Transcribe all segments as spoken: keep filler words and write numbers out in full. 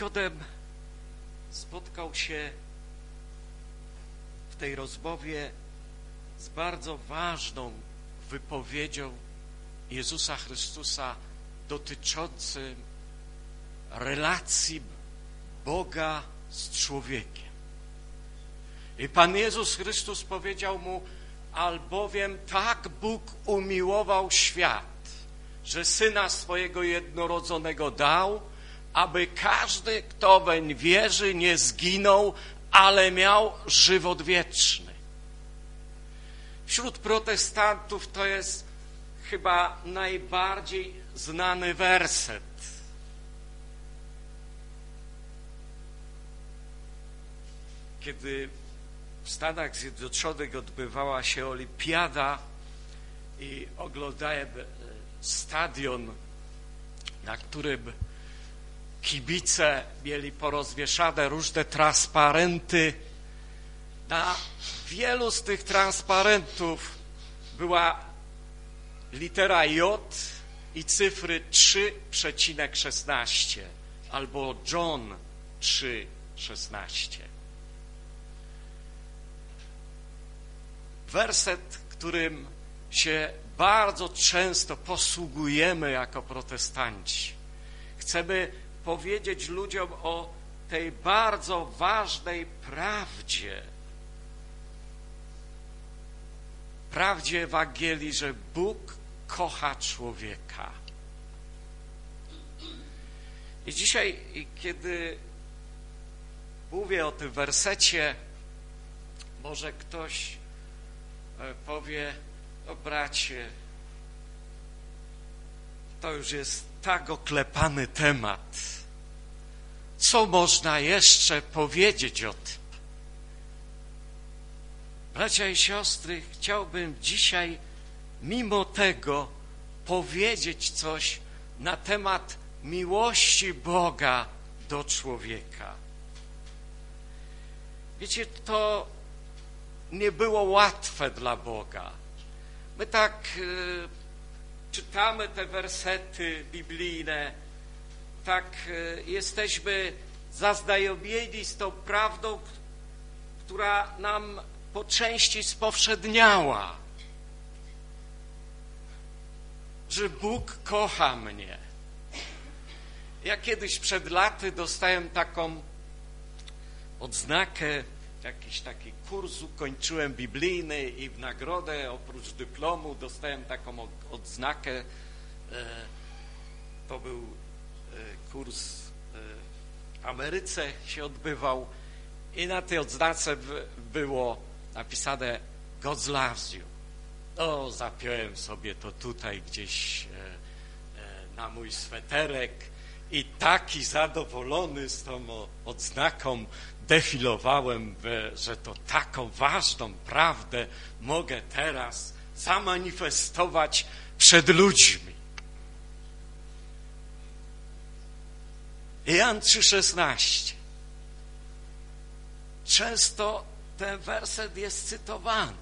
Nikodem spotkał się w tej rozmowie z bardzo ważną wypowiedzią Jezusa Chrystusa dotyczącym relacji Boga z człowiekiem. I Pan Jezus Chrystus powiedział mu: albowiem tak Bóg umiłował świat, że Syna swojego jednorodzonego dał, aby każdy, kto weń wierzy, nie zginął, ale miał żywot wieczny. Wśród protestantów to jest chyba najbardziej znany werset. Kiedy w Stanach Zjednoczonych odbywała się olimpiada i oglądałem stadion, na którym kibice mieli porozwieszane różne transparenty. Na wielu z tych transparentów była litera J i cyfry trzy przecinek szesnaście albo John trzy szesnaście. Werset, którym się bardzo często posługujemy jako protestanci. Chcemy powiedzieć ludziom o tej bardzo ważnej prawdzie, prawdzie Ewangelii, że Bóg kocha człowieka. I dzisiaj, kiedy mówię o tym wersecie, może ktoś powie: o bracie, to już jest tak oklepany temat. Co można jeszcze powiedzieć o tym? Bracia i siostry, chciałbym dzisiaj mimo tego powiedzieć coś na temat miłości Boga do człowieka. Wiecie, to nie było łatwe dla Boga. My tak y, czytamy te wersety biblijne, tak y, jesteśmy zaznajomieni z tą prawdą, która nam po części spowszedniała, że Bóg kocha mnie. Ja kiedyś przed laty dostałem taką odznakę, jakiś taki kurs ukończyłem biblijny i w nagrodę oprócz dyplomu dostałem taką odznakę. To był kurs w Ameryce, się odbywał i na tej odznace było napisane God loves you. No, zapiąłem sobie to tutaj gdzieś na mój sweterek i taki zadowolony z tą odznaką defilowałem, że to taką ważną prawdę mogę teraz zamanifestować przed ludźmi. Jan trzy szesnaście. Często ten werset jest cytowany.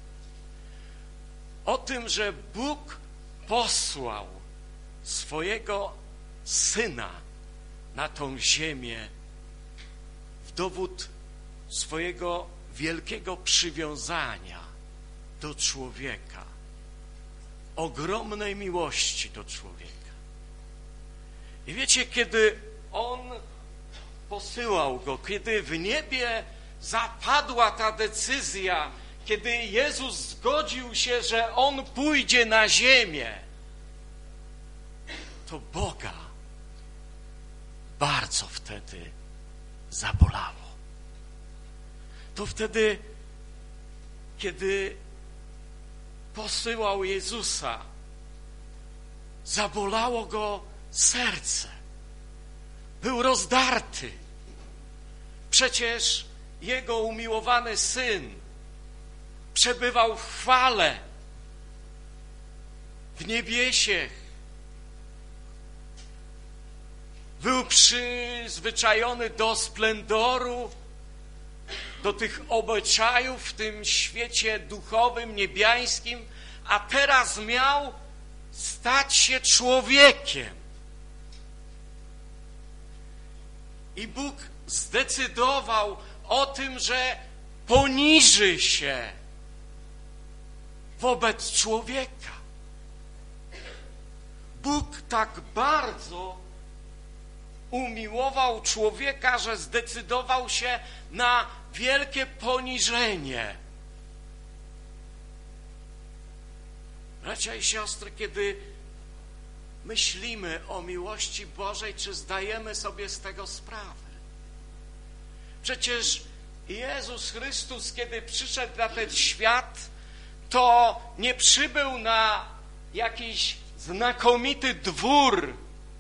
O tym, że Bóg posłał swojego Syna na tą ziemię w dowód swojego wielkiego przywiązania do człowieka, ogromnej miłości do człowieka. I wiecie, kiedy On posyłał Go, kiedy w niebie zapadła ta decyzja, kiedy Jezus zgodził się, że On pójdzie na ziemię, to Boga bardzo wtedy zabolało. To wtedy, kiedy posyłał Jezusa, zabolało Go serce. Był rozdarty. Przecież Jego umiłowany Syn przebywał w chwale, w niebiesie. Był przyzwyczajony do splendoru, do tych obyczajów w tym świecie duchowym, niebiańskim, a teraz miał stać się człowiekiem. I Bóg zdecydował o tym, że poniży się wobec człowieka. Bóg tak bardzo umiłował człowieka, że zdecydował się na wielkie poniżenie. Bracia i siostry, kiedy myślimy o miłości Bożej, czy zdajemy sobie z tego sprawę? Przecież Jezus Chrystus, kiedy przyszedł na ten świat, to nie przybył na jakiś znakomity dwór,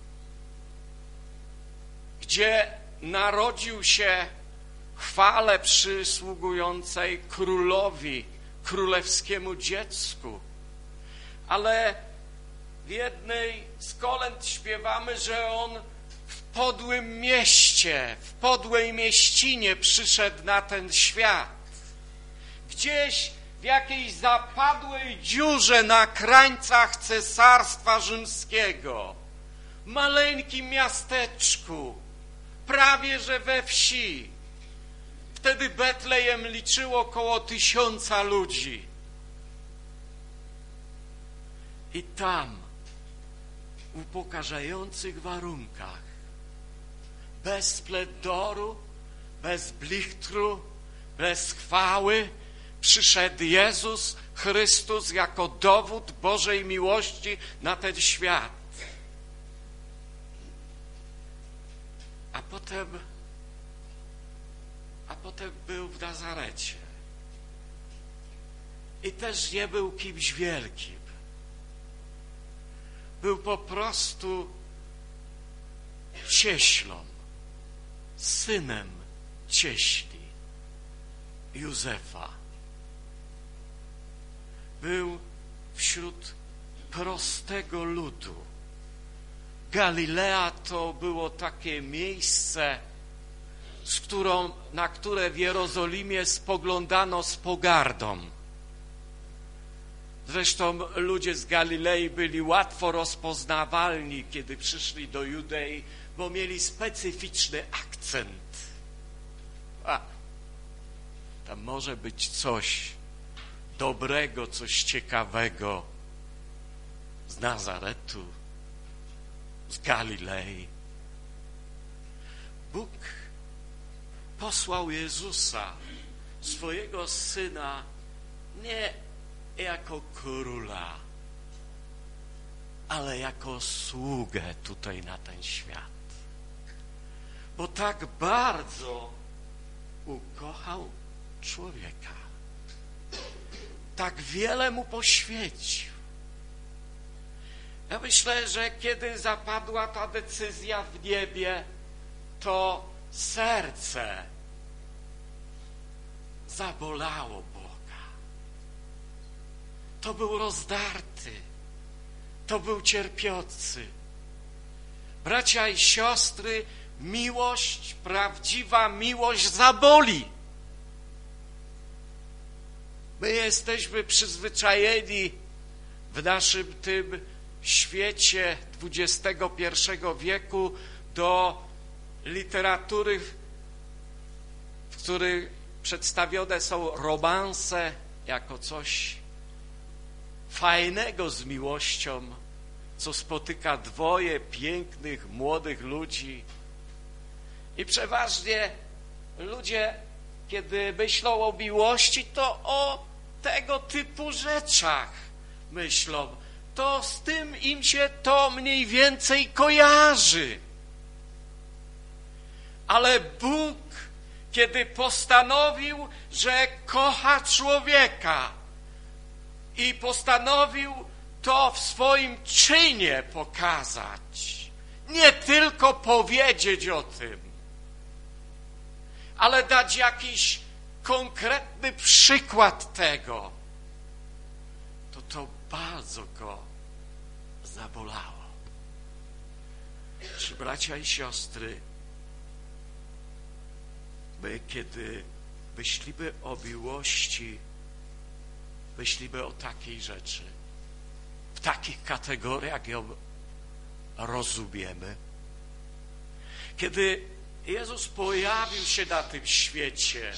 gdzie narodził się chwale przysługującej królowi, królewskiemu dziecku. Ale w jednej z kolęd śpiewamy, że on w podłym mieście, w podłej mieścinie przyszedł na ten świat. Gdzieś w jakiejś zapadłej dziurze na krańcach Cesarstwa Rzymskiego, maleńkim miasteczku, prawie że we wsi. Wtedy Betlejem liczyło około tysiąca ludzi. I tam, w upokarzających warunkach, bez splendoru, bez blichtru, bez chwały, przyszedł Jezus Chrystus jako dowód Bożej miłości na ten świat. A potem, a potem był w Nazarecie. I też nie był kimś wielkim. Był po prostu cieślą, synem cieśli Józefa. Był wśród prostego ludu. Galilea to było takie miejsce, z którą, na które w Jerozolimie spoglądano z pogardą. Zresztą ludzie z Galilei byli łatwo rozpoznawalni, kiedy przyszli do Judei, bo mieli specyficzny akcent. A, tam może być coś dobrego, coś ciekawego z Nazaretu, z Galilei. Bóg posłał Jezusa, swojego Syna, nie jako króla, ale jako sługę tutaj na ten świat. Bo tak bardzo ukochał człowieka. Tak wiele mu poświęcił. Ja myślę, że kiedy zapadła ta decyzja w niebie, to serce zabolało Boga. To był rozdarty, to był cierpiący. Bracia i siostry, miłość, prawdziwa miłość zaboli. My jesteśmy przyzwyczajeni w naszym tym świecie dwudziestego pierwszego wieku do literatury, w której przedstawione są romanse jako coś fajnego z miłością, co spotyka dwoje pięknych, młodych ludzi. I przeważnie ludzie, kiedy myślą o miłości, to o tego typu rzeczach myślą. To z tym im się to mniej więcej kojarzy. Ale Bóg, kiedy postanowił, że kocha człowieka i postanowił to w swoim czynie pokazać, nie tylko powiedzieć o tym, ale dać jakiś konkretny przykład tego, to to bardzo go zabolało. Czy bracia i siostry, my kiedy myślimy o miłości, myślimy o takiej rzeczy, w takich kategoriach ją rozumiemy. Kiedy Jezus pojawił się na tym świecie.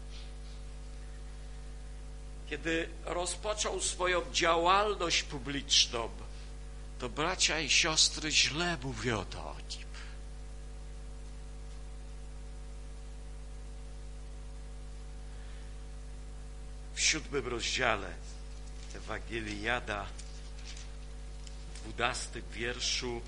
Kiedy rozpoczął swoją działalność publiczną, to bracia i siostry źle mówiono o nim. W siódmym rozdziale Ewangelii Jana, w dwunastym wierszu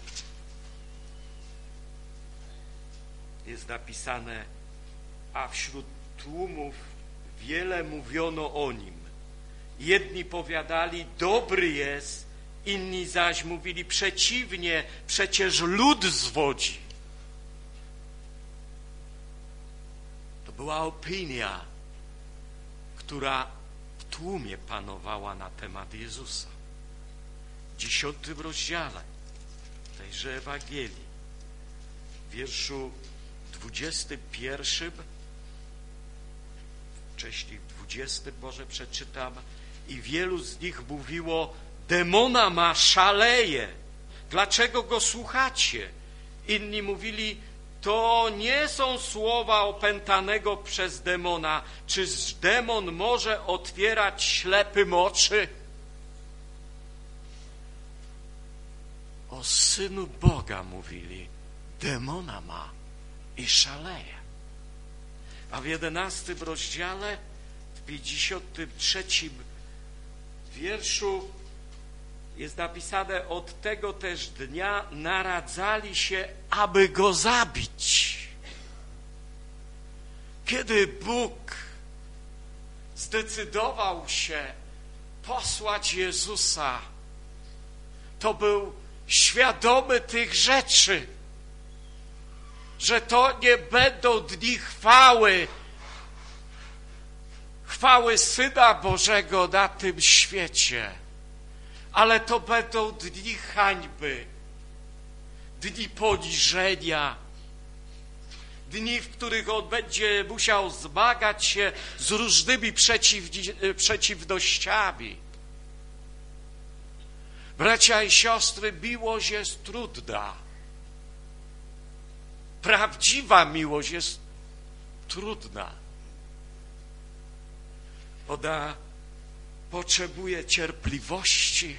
jest napisane: a wśród tłumów wiele mówiono o nim. Jedni powiadali, dobry jest, inni zaś mówili przeciwnie, przecież lud zwodzi. To była opinia, która w tłumie panowała na temat Jezusa. W dziesiątym rozdziale tejże Ewangelii, w wierszu dwudziestym pierwszym, wcześniej w dwudziestym może przeczytam, i wielu z nich mówiło, demona ma, szaleje, dlaczego go słuchacie? Inni mówili, to nie są słowa opętanego przez demona, czyż demon może otwierać ślepym oczy? O Synu Boga mówili, demona ma i szaleje. A w jedenastym rozdziale, w pięćdziesiątym trzecim wierszu jest napisane, od tego też dnia naradzali się, aby go zabić. Kiedy Bóg zdecydował się posłać Jezusa, to był świadomy tych rzeczy, że to nie będą dni chwały, chwały Syna Bożego na tym świecie, ale to będą dni hańby, dni poniżenia, dni, w których On będzie musiał zmagać się z różnymi przeciw, przeciwnościami. Bracia i siostry, miłość jest trudna. Prawdziwa miłość jest trudna. Ona potrzebuje cierpliwości,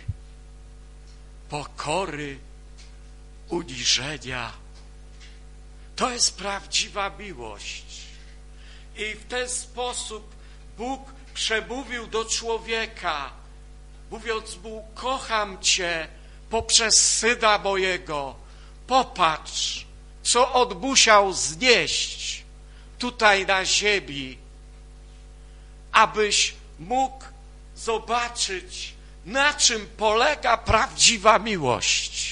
pokory, uniżenia. To jest prawdziwa miłość. I w ten sposób Bóg przemówił do człowieka, mówiąc mu, kocham Cię poprzez Syna mojego. Popatrz, co On musiał znieść tutaj na ziemi, abyś mógł zobaczyć, na czym polega prawdziwa miłość.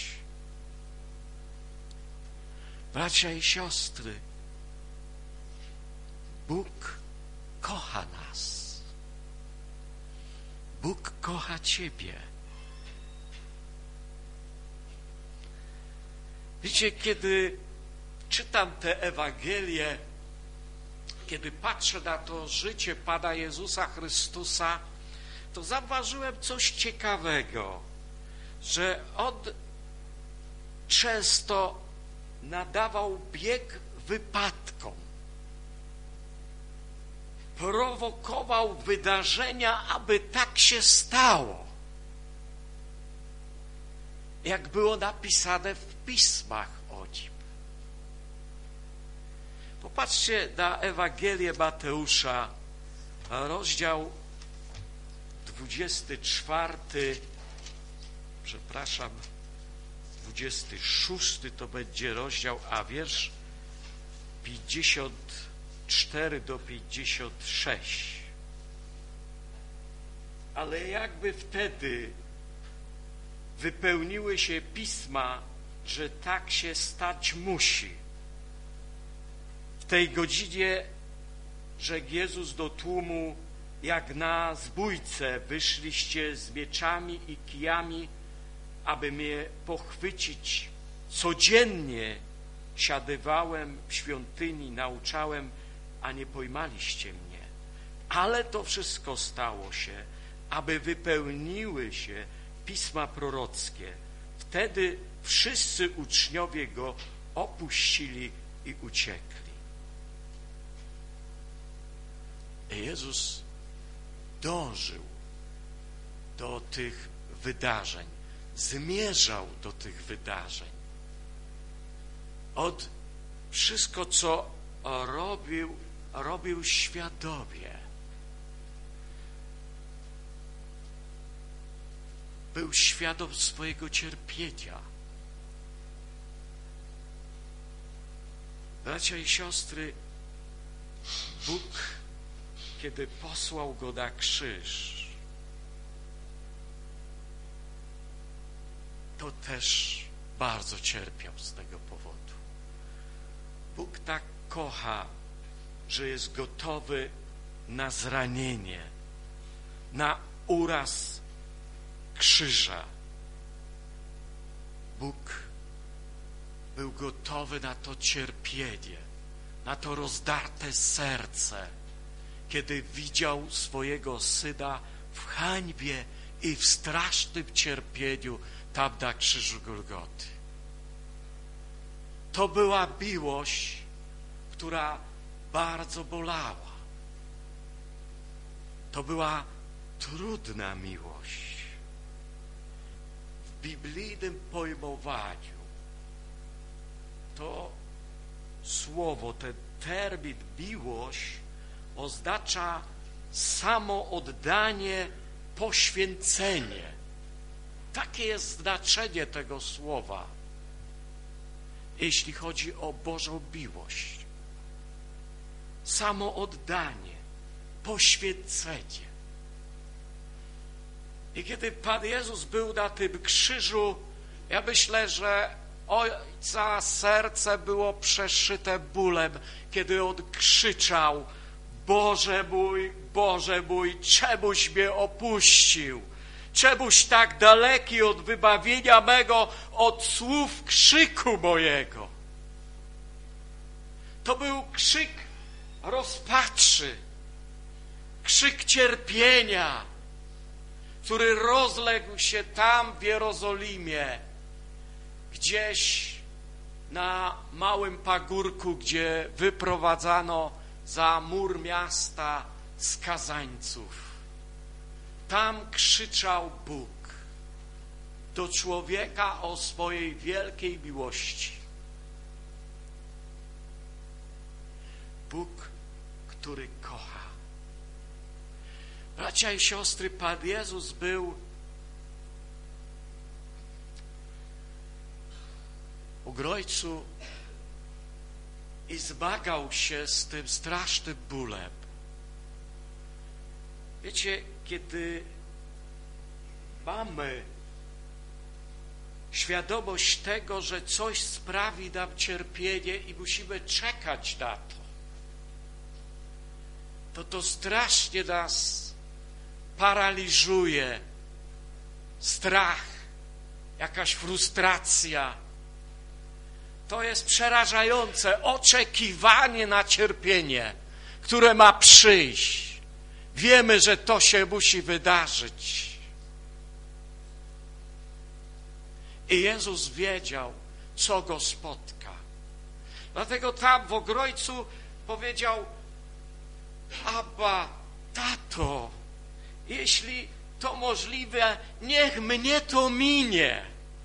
Bracia i siostry, Bóg kocha nas. Bóg kocha Ciebie. Wiecie, kiedy czytam tę Ewangelię, kiedy patrzę na to życie Pana Jezusa Chrystusa, to zauważyłem coś ciekawego, że On często nadawał bieg wypadkom, prowokował wydarzenia, aby tak się stało, jak było napisane w pismach o Nim. Popatrzcie na Ewangelię Mateusza, rozdział dwudziesty czwarty, przepraszam, dwudziesty szósty to będzie rozdział, a wiersz pięćdziesiąt cztery do pięćdziesiąt sześć. Ale jakby wtedy wypełniły się pisma, że tak się stać musi. W tej godzinie rzekł Jezus do tłumu, jak na zbójce wyszliście z mieczami i kijami, aby mnie pochwycić. Codziennie siadywałem w świątyni, nauczałem, a nie pojmaliście mnie. Ale to wszystko stało się, aby wypełniły się pisma prorockie. Wtedy wszyscy uczniowie Go opuścili i uciekli. I Jezus dążył do tych wydarzeń, zmierzał do tych wydarzeń. Od wszystko, co robił, robił świadomie. Był świadom swojego cierpienia. Bracia i siostry, Bóg, kiedy posłał Go na krzyż, to też bardzo cierpiał z tego powodu. Bóg tak kocha, że jest gotowy na zranienie, na uraz krzyża. Bóg był gotowy na to cierpienie, na to rozdarte serce, kiedy widział swojego Syna w hańbie i w strasznym cierpieniu tam na krzyżu Golgoty. To była miłość, która bardzo bolała. To była trudna miłość. W biblijnym pojmowaniu to słowo, ten termin miłość oznacza samo oddanie, poświęcenie. Takie jest znaczenie tego słowa, jeśli chodzi o Bożą miłość. Samo oddanie, poświęcenie. I kiedy Pan Jezus był na tym krzyżu, ja myślę, że Ojca serce było przeszyte bólem, kiedy On krzyczał: Boże mój, Boże mój, czemuś mnie opuścił? Czemuś tak daleki od wybawienia mego, od słów krzyku mojego? To był krzyk rozpaczy, krzyk cierpienia, który rozległ się tam w Jerozolimie, gdzieś na małym pagórku, gdzie wyprowadzano za mur miasta skazańców. Tam krzyczał Bóg do człowieka o swojej wielkiej miłości. Bóg, który kocha. Bracia i siostry, Pan Jezus był u Grojcu i zmagał się z tym strasznym bólem. Wiecie, kiedy mamy świadomość tego, że coś sprawi nam cierpienie i musimy czekać na to, to to strasznie nas paraliżuje. Strach, jakaś frustracja. To jest przerażające oczekiwanie na cierpienie, które ma przyjść. Wiemy, że to się musi wydarzyć. I Jezus wiedział, co Go spotka. Dlatego tam w Ogrojcu powiedział: Abba, tato, jeśli to możliwe, niech mnie to minie.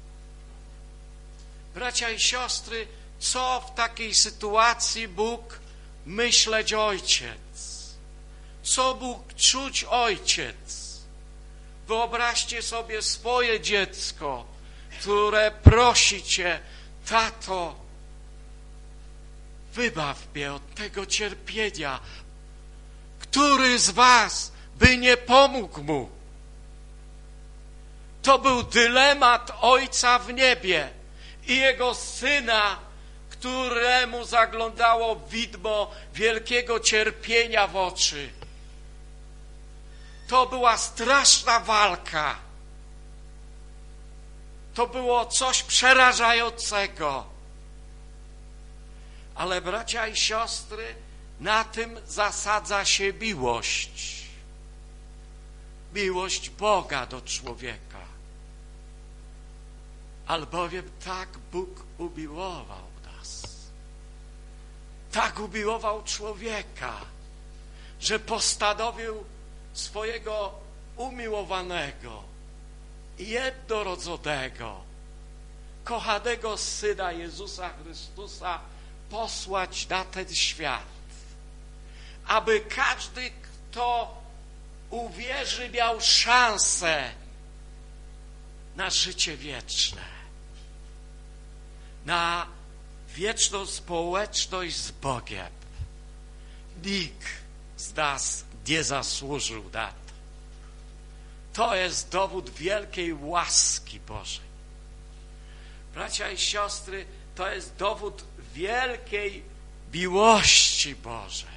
Bracia i siostry, co w takiej sytuacji Bóg myśleć ojciec? Co mógł czuć ojciec? Wyobraźcie sobie swoje dziecko, które prosi cię: tato, wybaw mnie od tego cierpienia. Który z was by nie pomógł mu? To był dylemat Ojca w niebie i Jego Syna, któremu zaglądało widmo wielkiego cierpienia w oczy. To była straszna walka. To było coś przerażającego. Ale bracia i siostry, na tym zasadza się miłość. Miłość Boga do człowieka. Albowiem tak Bóg umiłował nas, tak umiłował człowieka, że postanowił swojego umiłowanego, jednorodzonego, kochanego Syna Jezusa Chrystusa posłać na ten świat, aby każdy, kto uwierzy, miał szansę na życie wieczne, na wieczną społeczność z Bogiem. Nikt z nas nie zasłużył na to. To jest dowód wielkiej łaski Bożej. Bracia i siostry, to jest dowód wielkiej miłości Bożej.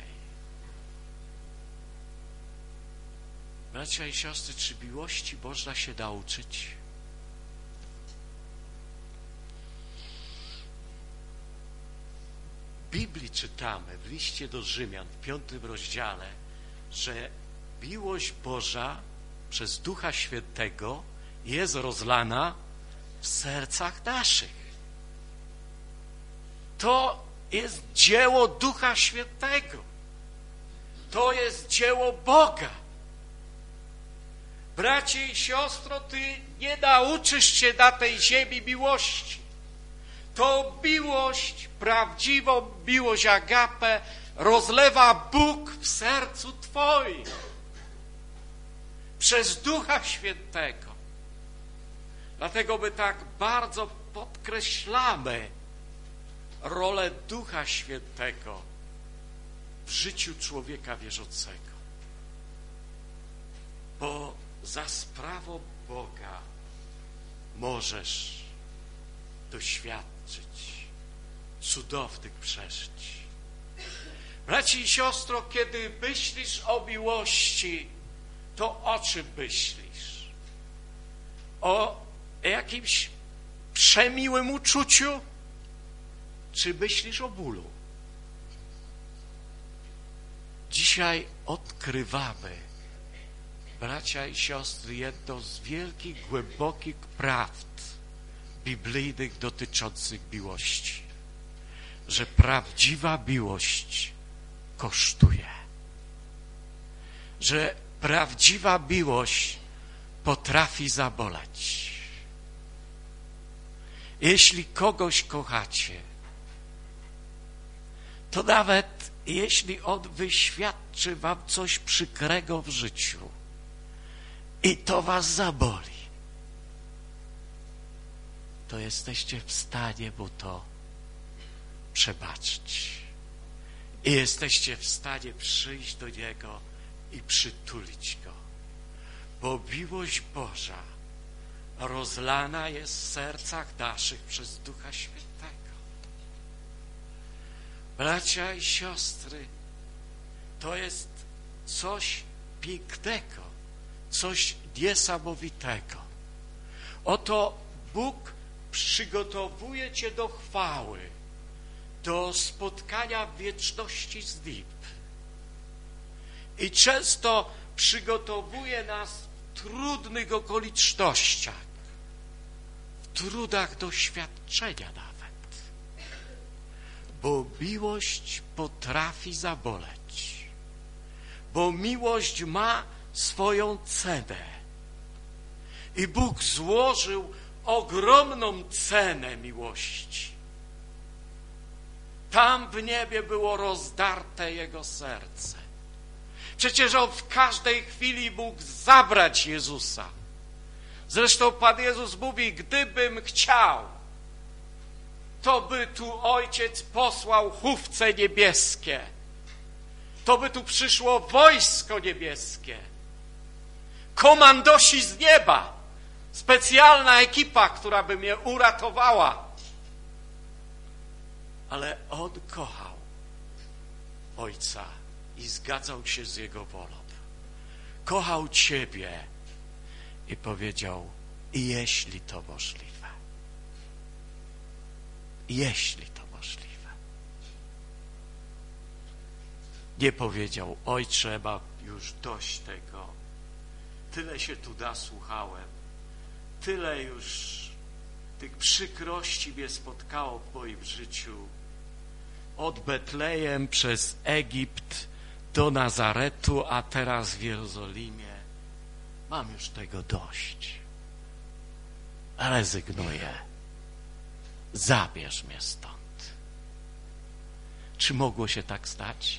Bracia i siostry, czy miłości można się nauczyć? W Biblii czytamy, w liście do Rzymian, w piątym rozdziale, że miłość Boża przez Ducha Świętego jest rozlana w sercach naszych. To jest dzieło Ducha Świętego. To jest dzieło Boga. Bracie i siostro, ty nie nauczysz się na tej ziemi miłości. To miłość, prawdziwą miłość agapę rozlewa Bóg w sercu twoim przez Ducha Świętego. Dlatego my tak bardzo podkreślamy rolę Ducha Świętego w życiu człowieka wierzącego. Bo za sprawą Boga możesz doświadczyć cudownych przeżyć. Braci i siostro, kiedy myślisz o miłości, to o czym myślisz? O jakimś przemiłym uczuciu? Czy myślisz o bólu? Dzisiaj odkrywamy, bracia i siostry, jedną z wielkich, głębokich prawd biblijnych dotyczących miłości, że prawdziwa miłość kosztuje, że prawdziwa miłość potrafi zaboleć. Jeśli kogoś kochacie, to nawet jeśli on wyświadczy wam coś przykrego w życiu i to was zaboli, to jesteście w stanie mu to przebaczyć. I jesteście w stanie przyjść do niego i przytulić go. Bo miłość Boża rozlana jest w sercach naszych przez Ducha Świętego. Bracia i siostry, to jest coś pięknego, coś niesamowitego. Oto Bóg przygotowuje cię do chwały, do spotkania w wieczności z Nim. I często przygotowuje nas w trudnych okolicznościach, w trudach doświadczenia nawet. Bo miłość potrafi zaboleć, bo miłość ma swoją cenę. I Bóg złożył ogromną cenę miłości. Tam w niebie było rozdarte Jego serce. Przecież On w każdej chwili mógł zabrać Jezusa. Zresztą Pan Jezus mówi, gdybym chciał, to by tu Ojciec posłał chówce niebieskie. To by tu przyszło wojsko niebieskie. Komandosi z nieba. Specjalna ekipa, która by mnie uratowała. Ale On kochał Ojca i zgadzał się z Jego wolą. Kochał ciebie i powiedział, jeśli to możliwe. Jeśli to możliwe. Nie powiedział, Ojcze, mam już dość tego. Tyle się tu nasłuchałem. Tyle już tych przykrości mnie spotkało w moim życiu. od Betlejem przez Egipt do Nazaretu, a teraz w Jerozolimie. Mam już tego dość. Rezygnuję. Zabierz mnie stąd. Czy mogło się tak stać?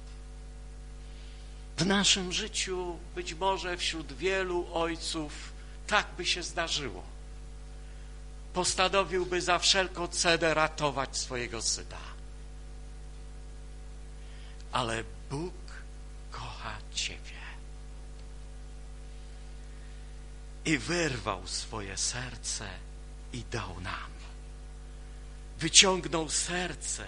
W naszym życiu, być może wśród wielu ojców, tak by się zdarzyło. Postanowiłby za wszelką cenę ratować swojego syna. Ale Bóg kocha Ciebie. I wyrwał swoje serce i dał nam. Wyciągnął serce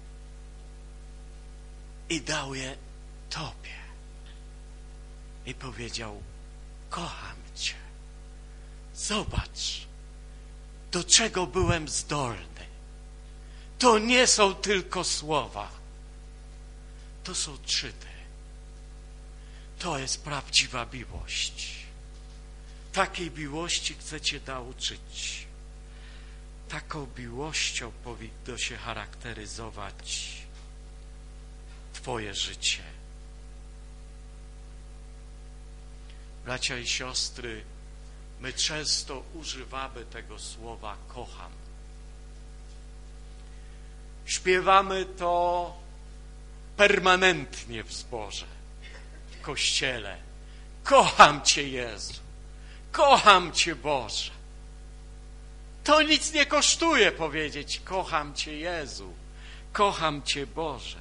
i dał je Tobie. I powiedział, kocham Cię. Zobacz, do czego byłem zdolny. To nie są tylko słowa. To są czyny. To jest prawdziwa miłość. Takiej miłości chcę Cię nauczyć. Taką miłością powinno się charakteryzować Twoje życie. Bracia i siostry, my często używamy tego słowa kocham. Śpiewamy to permanentnie w zborze, w kościele. Kocham Cię, Jezu. Kocham Cię, Boże. To nic nie kosztuje powiedzieć kocham Cię, Jezu. Kocham Cię, Boże.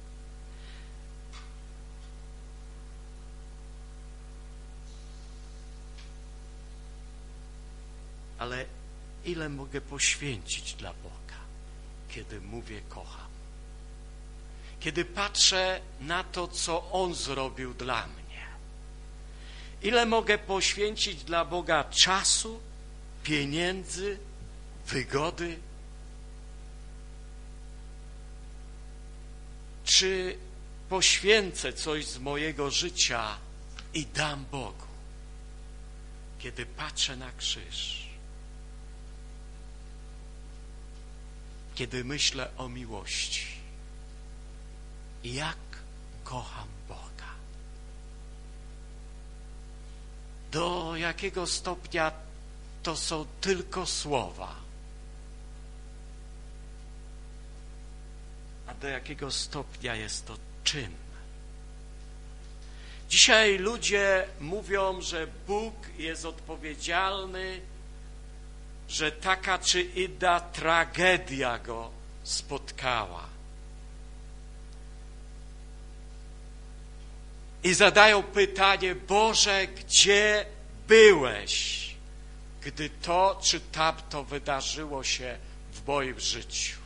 Ale ile mogę poświęcić dla Boga, kiedy mówię kocham? Kiedy patrzę na to, co On zrobił dla mnie. Ile mogę poświęcić dla Boga czasu, pieniędzy, wygody? Czy poświęcę coś z mojego życia i dam Bogu, kiedy patrzę na krzyż? Kiedy myślę o miłości, jak kocham Boga. Do jakiego stopnia to są tylko słowa, a do jakiego stopnia jest to czyn. Dzisiaj ludzie mówią, że Bóg jest odpowiedzialny, że taka czy inna tragedia go spotkała. I zadają pytanie, Boże, gdzie byłeś, gdy to czy tamto wydarzyło się w moim życiu?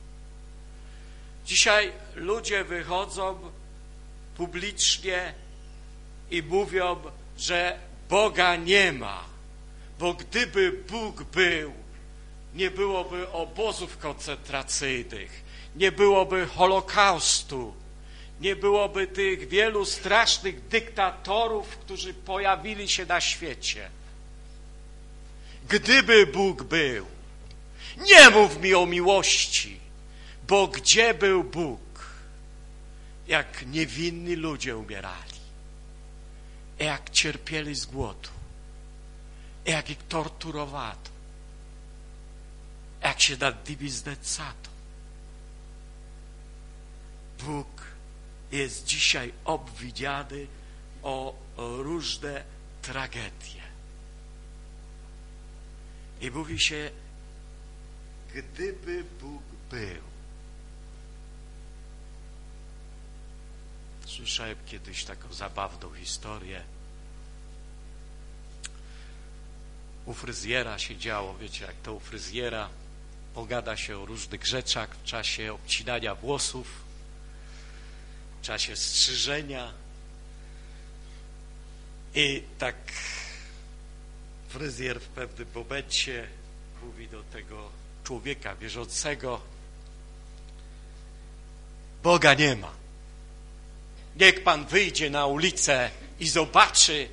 Dzisiaj ludzie wychodzą publicznie i mówią, że Boga nie ma, bo gdyby Bóg był, nie byłoby obozów koncentracyjnych, nie byłoby Holokaustu, nie byłoby tych wielu strasznych dyktatorów, którzy pojawili się na świecie. Gdyby Bóg był, nie mów mi o miłości, bo gdzie był Bóg, jak niewinni ludzie umierali, jak cierpieli z głodu, jak ich torturowano, jak się nad nimi znęcano. Bóg jest dzisiaj obwiniany o, o różne tragedie. I mówi się, gdyby Bóg był. Słyszałem kiedyś taką zabawną historię. U fryzjera się działo, wiecie, jak to u fryzjera, pogada się o różnych rzeczach w czasie obcinania włosów, w czasie strzyżenia. I tak fryzjer w pewnym momencie mówi do tego człowieka wierzącego, Boga nie ma. Niech pan wyjdzie na ulicę i zobaczy,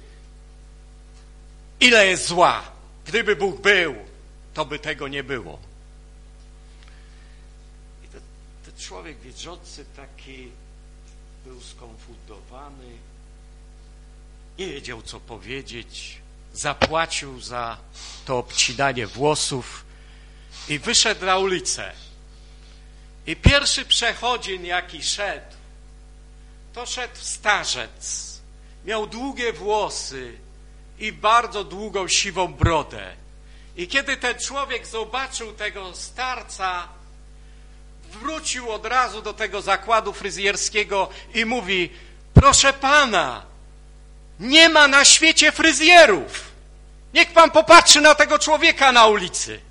ile jest zła. Gdyby Bóg był, to by tego nie było. I to Ten człowiek wiedzący taki był skonfundowany, nie wiedział, co powiedzieć, zapłacił za to obcinanie włosów i wyszedł na ulicę. I pierwszy przechodzień, jaki szedł, to szedł starzec. Miał długie włosy i bardzo długą, siwą brodę. I kiedy ten człowiek zobaczył tego starca, wrócił od razu do tego zakładu fryzjerskiego i mówi: proszę pana, nie ma na świecie fryzjerów. Niech pan popatrzy na tego człowieka na ulicy.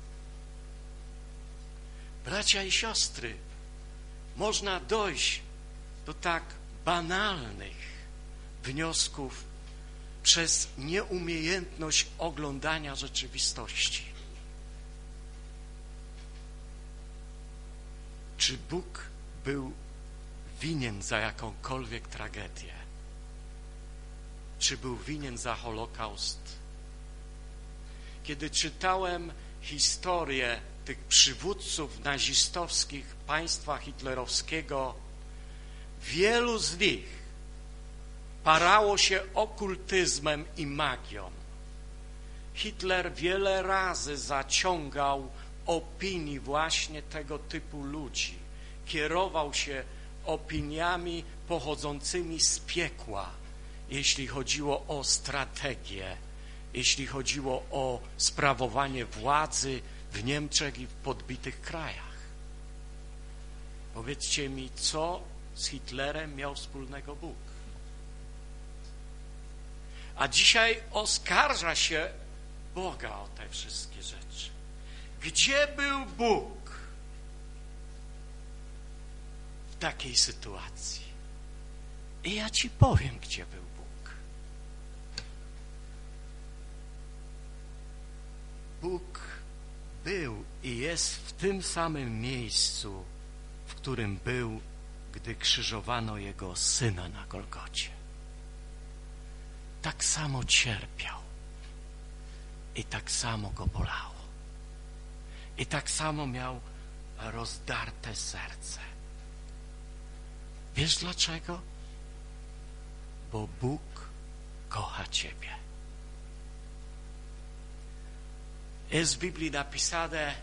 Bracia i siostry, można dojść do tak banalnych wniosków przez nieumiejętność oglądania rzeczywistości. Czy Bóg był winien za jakąkolwiek tragedię? Czy był winien za Holokaust? Kiedy czytałem historię tych przywódców nazistowskich państwa hitlerowskiego, wielu z nich parało się okultyzmem i magią. Hitler wiele razy zaciągał opinii właśnie tego typu ludzi. Kierował się opiniami pochodzącymi z piekła, jeśli chodziło o strategię, jeśli chodziło o sprawowanie władzy w Niemczech i w podbitych krajach. Powiedzcie mi, co z Hitlerem miał wspólnego Bóg? A dzisiaj oskarża się Boga o te wszystkie rzeczy. Gdzie był Bóg w takiej sytuacji? I ja ci powiem, gdzie był Bóg. Bóg był i jest w tym samym miejscu, w którym był, gdy krzyżowano Jego Syna na Golgocie. Tak samo cierpiał i tak samo go bolało. I tak samo miał rozdarte serce. Wiesz dlaczego? Bo Bóg kocha ciebie. Jest w Biblii napisane,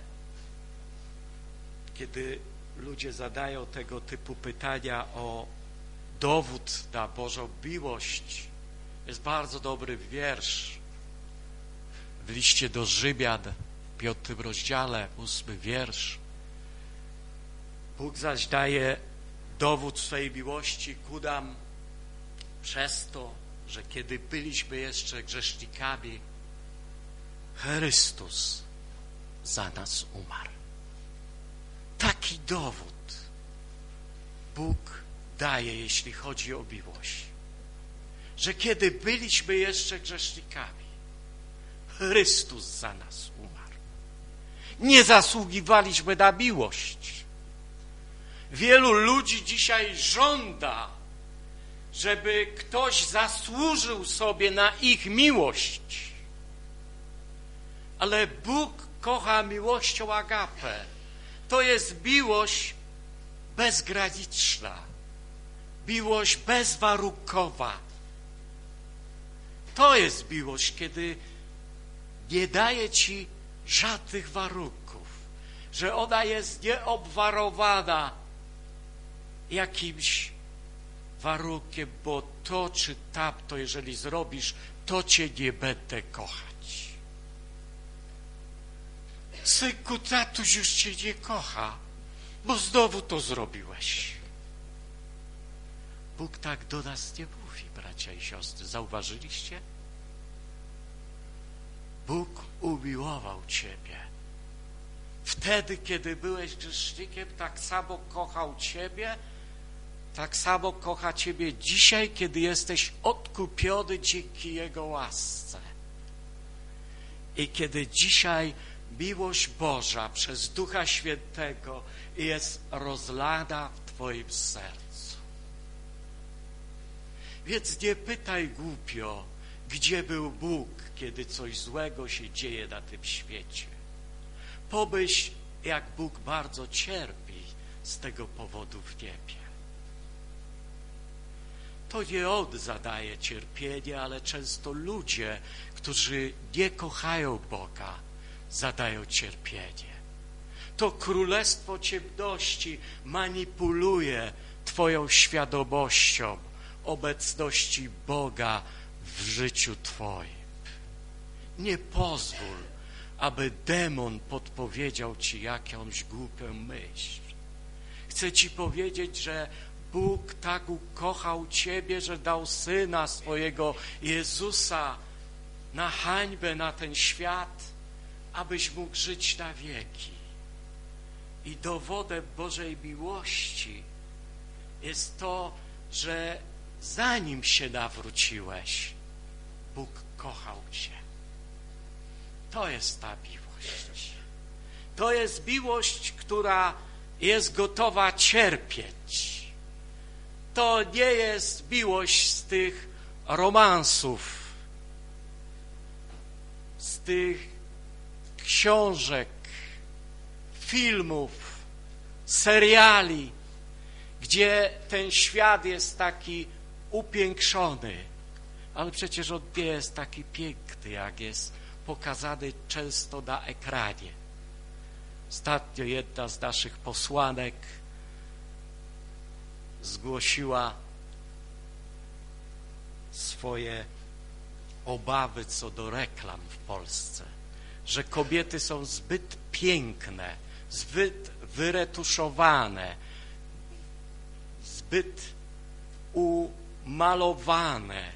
kiedy ludzie zadają tego typu pytania o dowód na Bożą miłość, jest bardzo dobry wiersz w liście do Rzymian, w piątym rozdziale, ósmy wiersz. Bóg zaś daje dowód swojej miłości ku nam przez to, że kiedy byliśmy jeszcze grzesznikami, Chrystus za nas umarł. Taki dowód Bóg daje, jeśli chodzi o miłość, że kiedy byliśmy jeszcze grzesznikami, Chrystus za nas umarł. Nie zasługiwaliśmy na miłość. Wielu ludzi dzisiaj żąda, żeby ktoś zasłużył sobie na ich miłość. Ale Bóg kocha miłością agapę. To jest miłość bezgraniczna, miłość bezwarunkowa. To jest miłość, kiedy nie daje ci żadnych warunków, że ona jest nieobwarowana jakimś warunkiem, bo to czy tamto, jeżeli zrobisz, to cię nie będę kochać. Synku, tatuś już cię nie kocha, bo znowu to zrobiłeś. Bóg tak do nas nie mówi, bracia i siostry. Zauważyliście? Bóg umiłował ciebie. Wtedy, kiedy byłeś grzesznikiem, tak samo kochał ciebie, tak samo kocha ciebie dzisiaj, kiedy jesteś odkupiony dzięki Jego łasce. I kiedy dzisiaj miłość Boża przez Ducha Świętego jest rozlana w twoim sercu. Więc nie pytaj głupio, gdzie był Bóg, kiedy coś złego się dzieje na tym świecie. Pomyśl, jak Bóg bardzo cierpi z tego powodu w niebie. To nie On zadaje cierpienie, ale często ludzie, którzy nie kochają Boga, zadają cierpienie. To królestwo ciemności manipuluje Twoją świadomością obecności Boga w życiu Twoim. Nie pozwól, aby demon podpowiedział Ci jakąś głupią myśl. Chcę Ci powiedzieć, że Bóg tak ukochał Ciebie, że dał Syna swojego Jezusa na hańbę na ten świat, abyś mógł żyć na wieki. I dowodem Bożej miłości jest to, że zanim się nawróciłeś, Bóg kochał Cię. To jest ta miłość. To jest miłość, która jest gotowa cierpieć. To nie jest miłość z tych romansów, z tych książek, filmów, seriali, gdzie ten świat jest taki upiększony, ale przecież on nie jest taki piękny, jak jest pokazany często na ekranie. Ostatnio jedna z naszych posłanek zgłosiła swoje obawy co do reklam w Polsce, że kobiety są zbyt piękne, zbyt wyretuszowane, zbyt umalowane,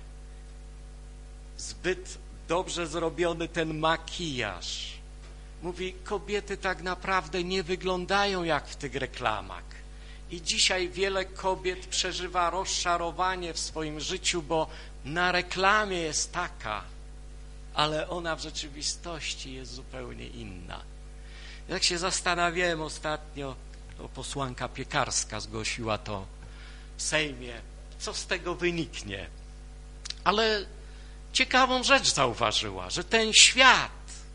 zbyt dobrze zrobiony ten makijaż. Mówi, kobiety tak naprawdę nie wyglądają jak w tych reklamach. I dzisiaj wiele kobiet przeżywa rozczarowanie w swoim życiu, bo na reklamie jest taka, ale ona w rzeczywistości jest zupełnie inna. Jak się zastanawiałem ostatnio, to posłanka Piekarska zgłosiła to w Sejmie, co z tego wyniknie. Ale ciekawą rzecz zauważyła, że ten świat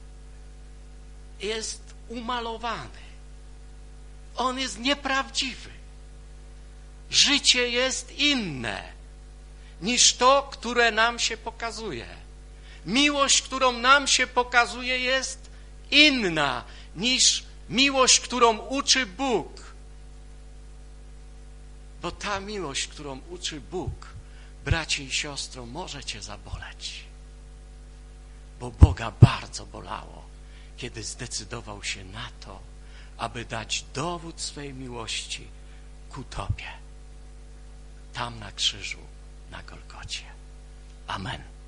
jest umalowany. On jest nieprawdziwy. Życie jest inne niż to, które nam się pokazuje. Miłość, którą nam się pokazuje, jest inna niż miłość, którą uczy Bóg. Bo ta miłość, którą uczy Bóg, bracie i siostro, może cię zaboleć. Bo Boga bardzo bolało, kiedy zdecydował się na to, aby dać dowód swej miłości ku Tobie. Tam na krzyżu, na Golgocie. Amen.